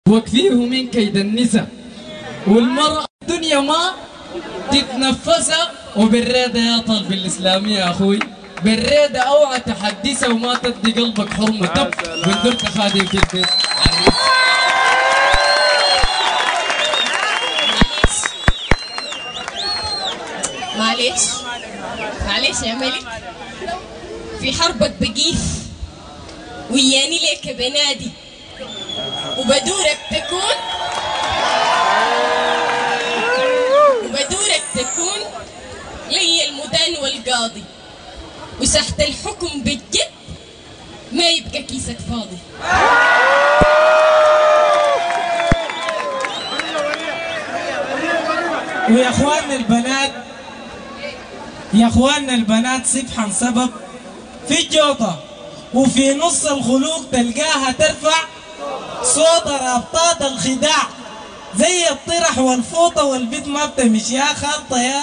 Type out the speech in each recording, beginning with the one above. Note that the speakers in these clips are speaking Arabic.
وكفيه من كيد النساء، والمرأة الدنيا ما تتنفسها. وبالريدة يا طالب الإسلامية يا أخوي، بالريدة أوعى تحدثها وما تدي قلبك حرمة تب وندرت خادم في البيت. معلش يا ملك، في حربك بقيف وياني ليك بنادي وبدورك تكون لي المدان والقاضي، وسحت الحكم بالجد ما يبقى كيسك فاضي. ويا اخواننا البنات سبحا سبب في الجوطة وفي نص الخلوق تلقاها ترفع صوت رابطات الخداع زي الطرح والفوطة والبيت ما بتمش يا خالطة يا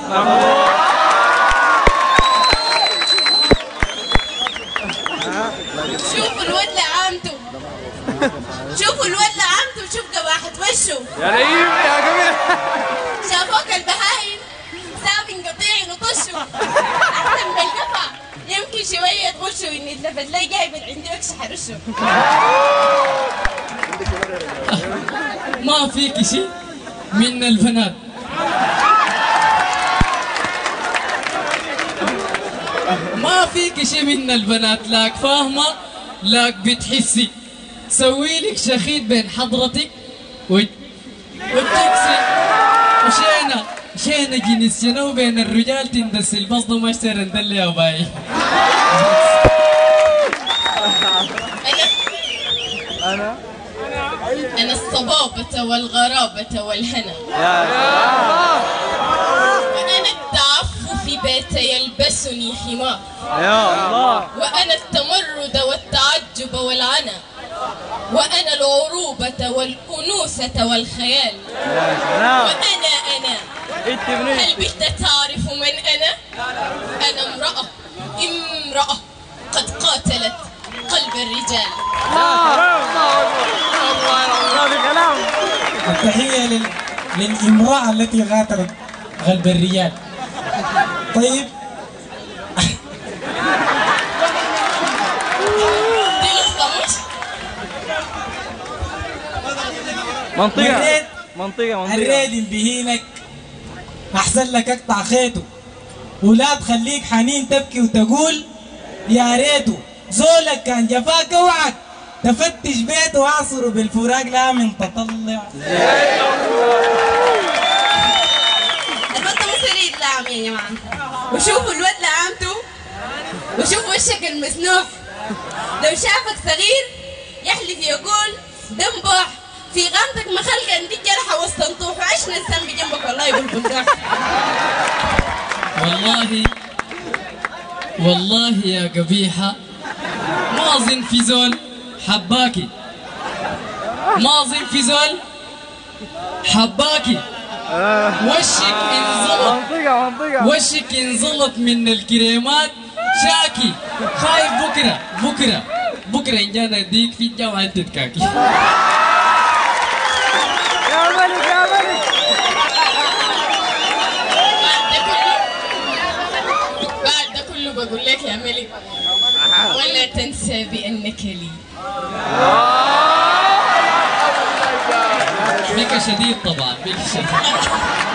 شوفوا الواد لعامته شوف قباحة وشه يا لئيم يا جميل. شافوك البهايم ساب قطيع نطشه احسن من القفا يمكن شوية تغشه وإن يتلفت لي جاي من عندي وكش حرشه. ما فيك شيء من البنات، ما فيك شيء من البنات، لاك فاهمة لاك بتحسي. سوي لك شخيط بين حضرتك والتوكسي وشينا جنس شنو بين الرجال تندس البصد وما اشتري ندلي يا باي. أنا الصبابة والغرابة والهنا، وأنا التعفف بات يلبسني حمار، يا الله. وأنا التمرد والتعجب والعنا، وأنا العروبة والأنوثة والخيال، وأنا هل بت تعرف من أنا؟ أنا امرأة قد قاتلت قلب الرجال. التحية للامرأة التي غادرت قلب الرجال. طيب منطقة الريد بهينك أحسن لك أقطع خيته، ولا تخليك حنين تبكي وتقول يا ريته زولك كان جفاك اوعك تفتش بيته واعصره بالفراق لا من تطلع. الواد مصري يتلعم يا جماعة، وشوفوا الواد لعامته وشوفوا وشك المسنوح، لو شافك صغير يحلف يقول دنبح في غامتك ما خلق عندك جرحة وسط نطوح وعشنا الذنب جنبك والله بالبنداح. والله يا قبيحة ما أظن في زول حباكي، ما أظن في زول حباكي. وشك انزلط من الكريمات شاكي، خايف بكرة إن جانا ديك في الجامعة تتكاكي. يا ملك بعد ده كله بقول لك يا ملك ولا تنسى بأنك لي. بك شديد طبعا، بك شديد.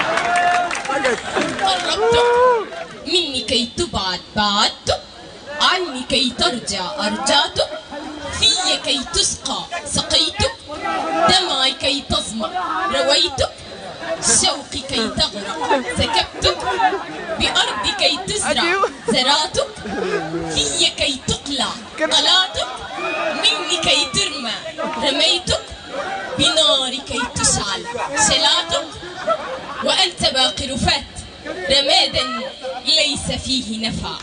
قربت مني كي تبعد بعدت، عني كي ترجع أرجعتك، في كي تسقى سقيتك، دمعي كي تظمأ رويتك، شوقي كي تغرق سكبتك، بأرض كي تزرع زرعتك، في كي تقلع قلعتك، مني كي ترمى رميتك، بنار كي تشعل شلعتك، وأنت باقي رفات رمادا ليس فيه نفع.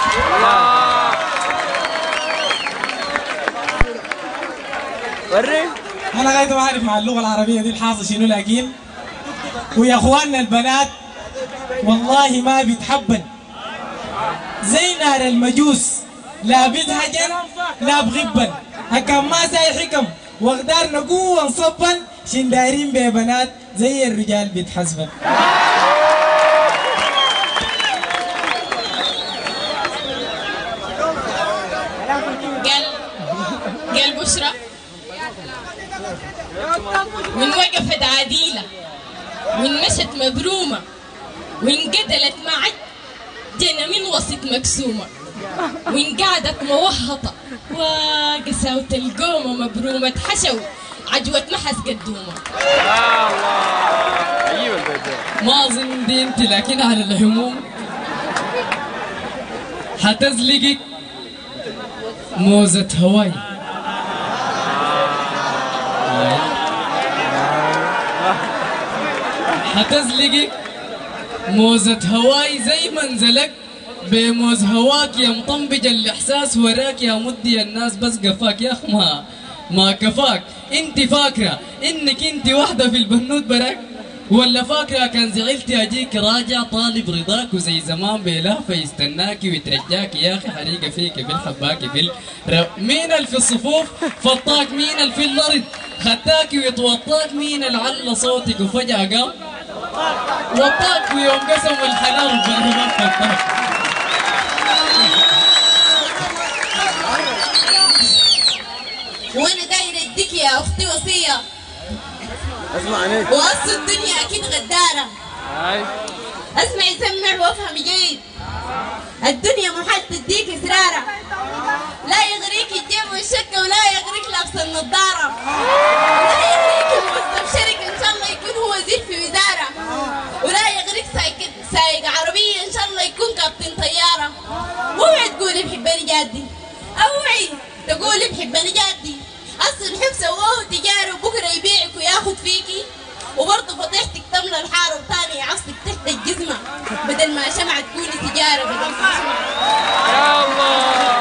وري أنا غاية ما أعرف مع اللغة العربية دي الحاصل شنو، لكن ويا أخواننا البنات والله ما بيتحبن زي نار المجوس، لا بيدهجن لا بغبن، هكا ما ساي حكم واقدارنا قوة نصبا شن دايرين ببنات زي الرجال بيتحسبن. قال بشرى من وقفت عديلة وإن مشت مبرومة وإن قتلت معك جنى من وسط مكسومة وإن قعدت موهطة وقساوة القومة مبرومة حشو عجوة محس قدومة. ما أظن دي أنت، لكن على العموم حتزلقك موزة هواي. حتزلقك موزة هواي زي ما انزلك بموز هواك يا مطنبج الإحساس وراك يا مدي الناس بس قفاك يا أخ ما كفاك. انت فاكرة انك انت واحدة في البنوت براك، ولا فاكرة كان زعلتي اجيك راجع طالب رضاك وزي زمان بلهفة يستناكي ويترجاكي يا اخي حريقة فيك بالحباكي في مين اللي في الصفوف فطاك، مين اللي في الارض خداكي ويتوطاك، مين اللي على صوتك وفجأة قام وطاك ويوم قسم الحلال بالهباب فطاك. وانا دايره اديك يا اختي وصيه، اسمعني واصل الدنيا اكيد غداره. اسمعي سمع وافهمي جيد، الدنيا محال تديك اسراره، لا يغريك الجيب والشكه ولا يغريك لابس النضاره، ولا يغريك موظف شركه ان شاء الله يكون هو وزير في وزاره، ولا يغريك سايق عربيه ان شاء الله يكون كابتن طياره. اوعي تقولي بحبني جدي، اوعي تقولي بحبني جدي، اصل الحب سواه تجاري وبكره يبيعك وياخد فيكي، وبرضه فضيحتك تملى الحاره وتاني يعصك تحت الجزمه بدل ما شمعة تكوني تجاره بدل ما شمعة. يا الله.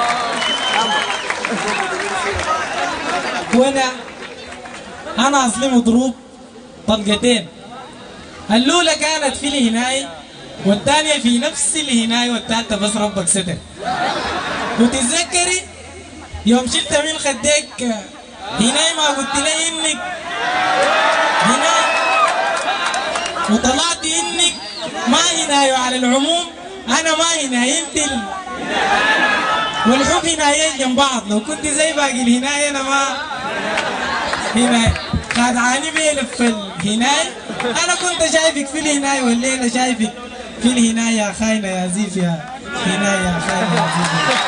وانا اصلي مضروب طلقتين، الاولى كانت في الهناية والثانيه في نفس الهناية والثالثه بس ربك ستر. وتتذكري يوم شلت من خديك هناي ما قلت لي انك هناي وطلعت انك ما هناي، وعلى العموم انا ما هناي انت والحب هنايين جنب بعض، لو كنت زي باقي الهناي انا ما هناي خادعاني بيلف الهناي، انا كنت شايفك في الهناي والليله شايفك في الهناي يا خاينه يا زيف يا هناي يا خاينه يا زيف.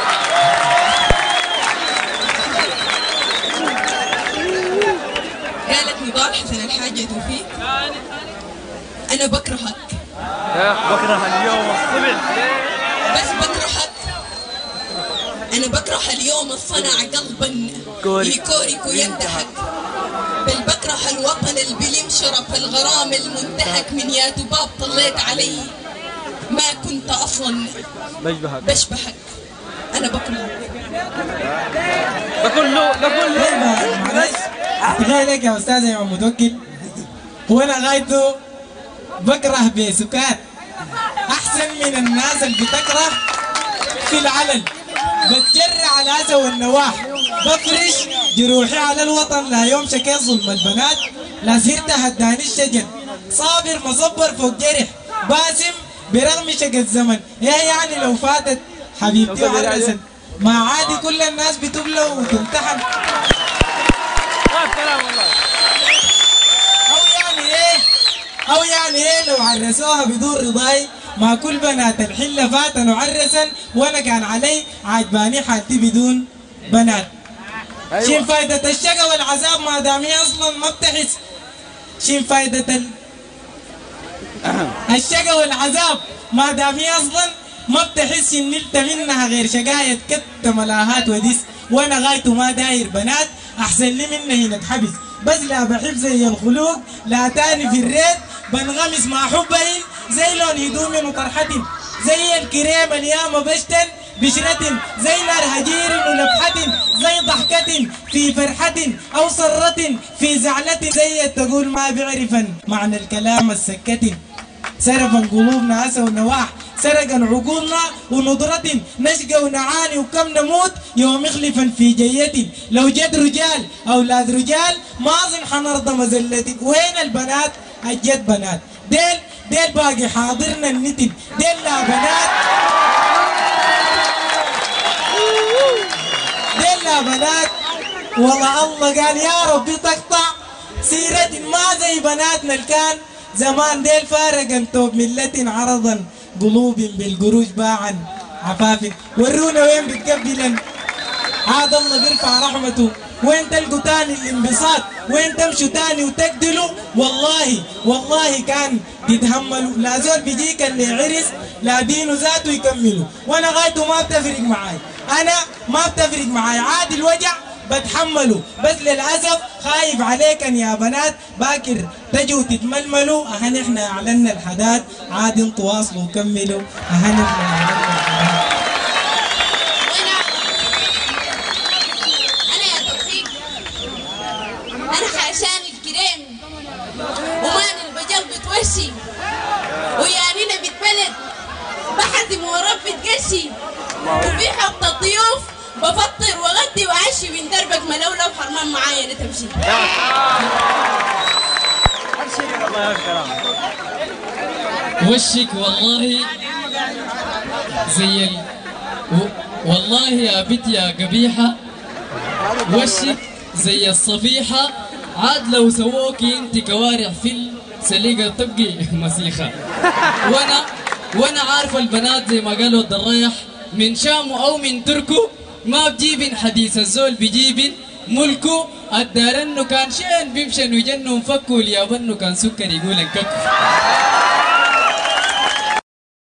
قالت نضال حسن الحاجة توفيق أنا بكرهك، بكره اليوم الصبح بس بكرهك، أنا بكره اليوم الصنع قلبا يكورك ويندهك، بل بكره الوطن اللي بلم شرف الغرام المنتهك، من يا دباب طليت علي ما كنت أصلا بشبهك، أنا بكرهك. ده كله معلش تخيل يا استاذ يا متوكل، وانا غايته بكره بسكات احسن من الناس اللي بتكره في العلن، بتجري على الاسى والنواح، بفرش جروحي على الوطن، لا يوم شكيت ظلم البنات، لا سيرت هداني الشجن، صابر مصبر فوق جرح، باسم برغم شق الزمن. ايه يعني لو فاتت حبيبتي وعرست ما عادي كل الناس بتبلى وتمتحن؟ أو يعني إيه لو عرسوها بدون رضاي؟ ما كل بنات الحلة فاتن وعرسن، وأنا كان علي عجباني حالتي بدون بنات. أيوة. شين فايدة الشقا والعذاب ما دام هي أصلا ما بتحس؟ شين فايدة الشقا والعذاب ما دام هي أصلا ما بتحس إن نلت منها غير شقاية كت ملاهات وديس، وأنا غايته ما داير بنات أحسن لي منه هنا اتحبس، بس لا بحب زي الخلوق لا تاني في الريت، بنغمس مع حبهن زي لون هدوم وطرحتن، زي الكريم الياما بشتن بشرة، زي نار هجير ولفحة، زي ضحكة في فرحة أو صرة في زعلة، زي تقول ما بيعرفن معنى الكلام السكة، سرفا قلوبنا أسى ونواح سرقا عقولنا ونضرة نشقى ونعاني وكم نموت يوم يخلفا في جيتي لو جد رجال أولاد رجال ما أظن حنرضى مزلتي. وين البنات الجد بنات ديل باقي حاضرنا النتن ديل لا بنات ديل لا بنات. والله الله قال يا ربي تقطع سيرة ما زي بناتنا الكان زمان ديل فارقا توب ملة عرضا قلوب بالقروش باعا عفاف. ورونا وين بتقبلا عاد الله بيرفع رحمته. وين تلقوا تاني الانبساط وين تمشوا تاني وتقتلوا. والله كان تتهملوا. لا زول بيجيك اللي عرس لا دينه ذاته يكملوا. وانا غايته ما بتفرق معاي انا ما بتفرق معاي عادي الوجع بتحملوا. بس للأسف خايف عليكن يا بنات باكر تجوا تتململوا. أهن احنا أعلنا الحداد عاد انتوا واصلوا وكملوا. أهن احنا أعلنا الحداد. أنا يا توفيق أنا حاشان الكريم ومان البجل بتوشي ويانينا بتبلد بحزم ورب بتقشي وفي حط الضيوف بفطر وغدي وعشي ويندربك ملولة وحرمان معايا تمشي. وشك والله زي والله يا بنت يا قبيحة وشك زي الصفيحة عاد لو سووكي انت كوارع في السليقة تبقي مسيخة. وانا عارفة البنات زي ما قالوا الضرايح من شام او من تركو ما بجيبن حديث الزول بجيبن ملكو. الدارنو كان شين بيمشن ويجنوا مفكوا اليابنو كان سكر يقول انككو.